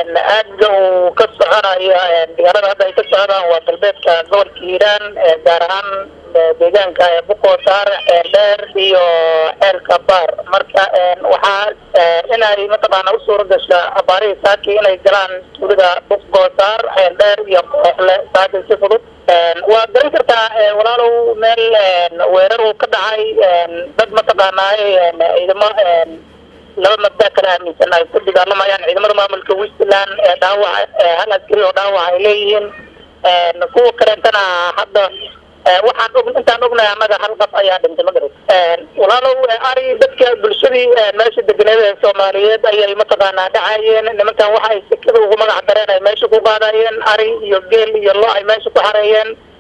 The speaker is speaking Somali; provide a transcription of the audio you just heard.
aadga uu ka soconayo diyaarada hadda ay ka socdaan waa galbeedka gobolka hiiraan gaar ahaan deegaanka buqoosaar dheer iyo ceelka baar marka waxaa inay mataqaana u suura gasha abaarihii saaki inay galaan tuulada buqoosaar dheer iyo kooxle saaki si fudud waa garan kartaa walaalow meel weerar uu ka dhacay dad mataqaanaaye ciidamo laba mabda kala aaminsan ay ku dagaalamayaan ciidamada maamulka Westland dhaawac hal askari oo dhaawac ay leeyihiin kuwa kalentana hadda waxaan intaan ognahay anaga hal qaf ayaa dhintay magaray walaalow ari dadka bulshadii meesha deganeed ee Soomaaliyeed ayay mataqaanaa dhacayeen nimankan waxa ay sikada ugu magac dareen ay meesha ku qaadayeen ari iyo geel iyo lo ay meesha ku xareeyeen